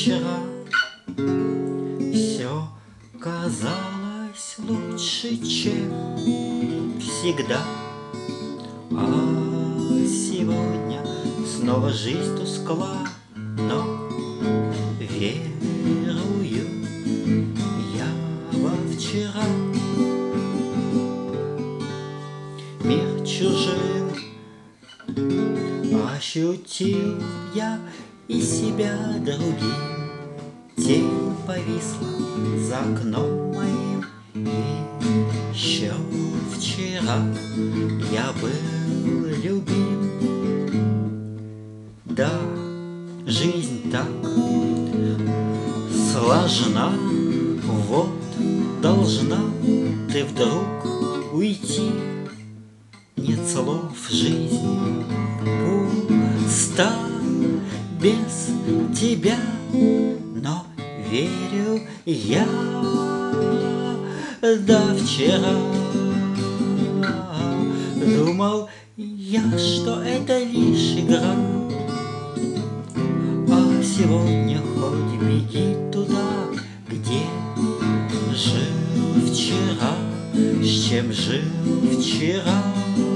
вчера все казалось лучше, чем всегда. А сегодня снова жизнь тускла, но верую я во вчера. Мир чужим ощутил я и себя другим. Тень повисла за окном моим, и еще вчера я был любим. Да, жизнь так сложна, вот должна ты вдруг уйти. Нет слов, жизни пуста без тебя, но верю я до вчера. Думал я, что это лишь игра, а сегодня хоть беги туда, где жил вчера, с чем жил вчера.